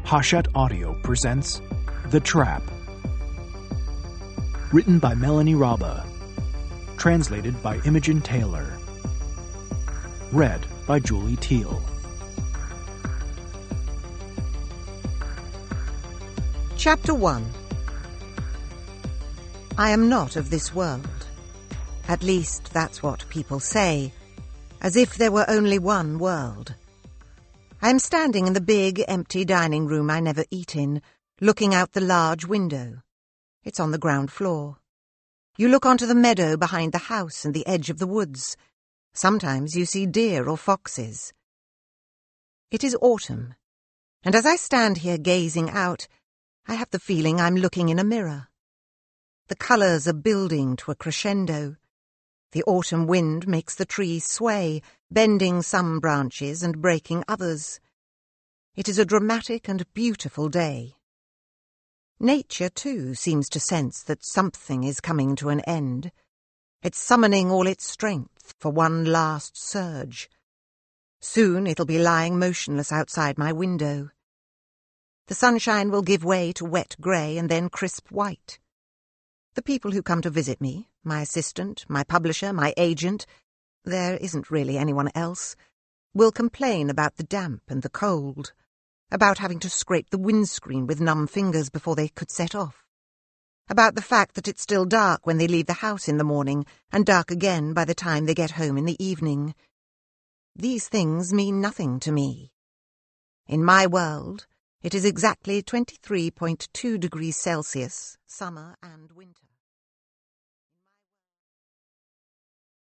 Hachette Audio presents The Trap. Written by Melanie Raba. Translated by Imogen Taylor. Read by Julie Teal. Chapter 1. I am not of this world. At least that's what people say, as if there were only one world. I am standing in the big, empty dining room I never eat in, looking out the large window. It's on the ground floor. You look onto the meadow behind the house and the edge of the woods. Sometimes you see deer or foxes. It is autumn, and as I stand here gazing out, I have the feeling I'm looking in a mirror. The colours are building to a crescendo. The autumn wind makes the trees sway, bending some branches and breaking others. It is a dramatic and beautiful day. Nature, too, seems to sense that something is coming to an end. It's summoning all its strength for one last surge. Soon it'll be lying motionless outside my window. The sunshine will give way to wet grey and then crisp white. The people who come to visit me, my assistant, my publisher, my agent, there isn't really anyone else, will complain about the damp and the cold, about having to scrape the windscreen with numb fingers before they could set off, about the fact that it's still dark when they leave the house in the morning and dark again by the time they get home in the evening. These things mean nothing to me. In my world, it is exactly 23.2 degrees Celsius, summer and winter.